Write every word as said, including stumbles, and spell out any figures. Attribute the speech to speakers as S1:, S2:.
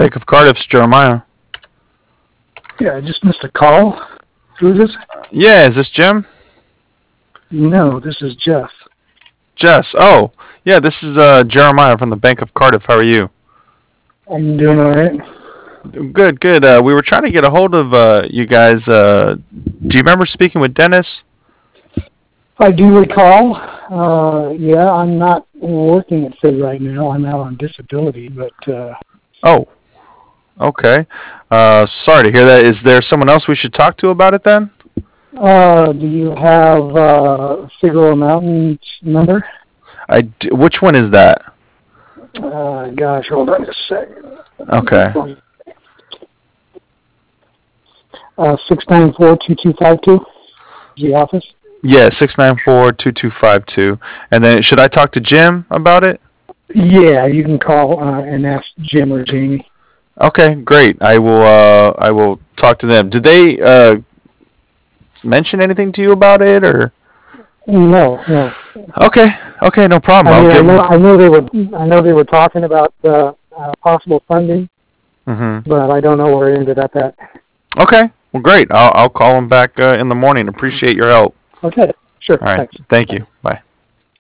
S1: Bank of Cardiff's Jeremiah.
S2: Yeah, I just missed a call. Who's this?
S1: Yeah, is this Jim?
S2: No, this is Jeff.
S1: Jess. Oh, yeah, this is uh, Jeremiah from the Bank of Cardiff. How are you?
S2: I'm doing all right.
S1: Good, good. Uh, we were trying to get a hold of uh, you guys. Uh, do you remember speaking with Dennis?
S2: I do recall. Uh, yeah, I'm not working at Fig right now. I'm out on disability, but... Uh,
S1: oh, okay. Uh, sorry to hear that. Is there someone else we should talk to about it then?
S2: Uh, do you have uh, Figueroa Mountain's number?
S1: I d- which one is that?
S2: Uh, gosh, hold on just a second.
S1: Okay.
S2: Uh, six nine four, two two five two. The office?
S1: Yeah, six nine four, two two five two. And then should I talk to Jim about it?
S2: Yeah, you can call uh, and ask Jim or Jamie.
S1: Okay, great. I will uh, I will talk to them. Did they uh, mention anything to you about it, or?
S2: No, no.
S1: Okay, okay, no problem.
S2: I mean,
S1: I'll
S2: I
S1: give
S2: know, I know they were, I know they were talking about uh, uh, possible funding,
S1: mm-hmm.
S2: but I don't know where it ended up at.
S1: Okay, well, great. I'll I'll call them back uh, in the morning. Appreciate your help.
S2: Okay, sure.
S1: All right,
S2: Thanks.
S1: thank you. Bye.